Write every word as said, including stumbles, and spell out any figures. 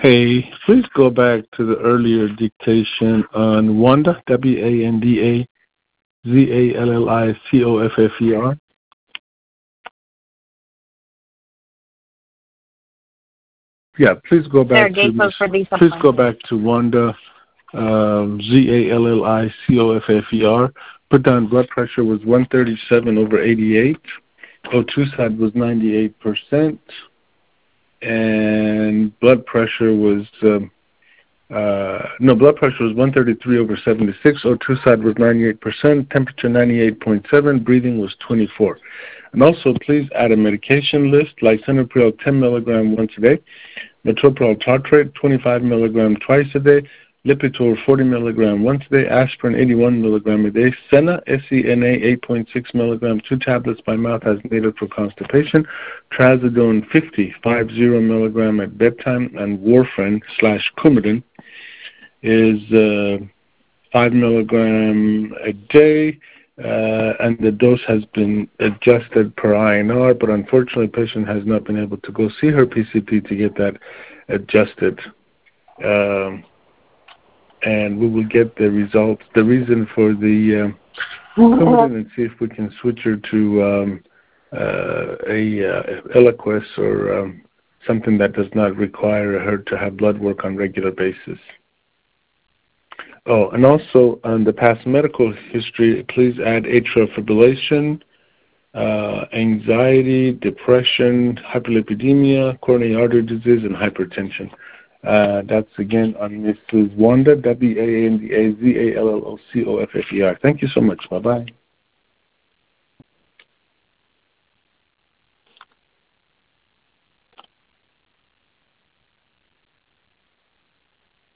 Hey, please go back to the earlier dictation on Wanda, W A N D A Z A L L I C O F F E R. Yeah, please go back to this, please go back to Wanda, um, Z A L L I C O F F E R. Put down blood pressure was one thirty-seven over eighty-eight. O two side was ninety-eight percent. And blood pressure was, um, uh, no, blood pressure was one thirty-three over seventy-six. O two side was ninety-eight percent. Temperature ninety-eight point seven. Breathing was twenty-four. And also, please add a medication list, lisinopril ten milligram once a day, metoprolol tartrate twenty-five milligram twice a day, Lipitor forty milligram once a day, aspirin eighty-one milligram a day, Senna, S E N A eight point six milligram, two tablets by mouth as needed for constipation, Trazodone fifty, fifty milligram at bedtime, and warfarin slash Coumadin is uh, five milligram a day, uh, and the dose has been adjusted per I N R, but unfortunately, the patient has not been able to go see her P C P to get that adjusted. Um, and we will get the results, the reason for the uh, Coumadin, and see if we can switch her to um, uh, a uh, Eliquis or um, something that does not require her to have blood work on a regular basis. Oh, and also on the past medical history, please add atrial fibrillation, uh, anxiety, depression, hyperlipidemia, coronary artery disease, and hypertension. Uh, that's again on Missus Wanda, W A N D A Z A L L O C O F F E R. Thank you so much. Bye-bye.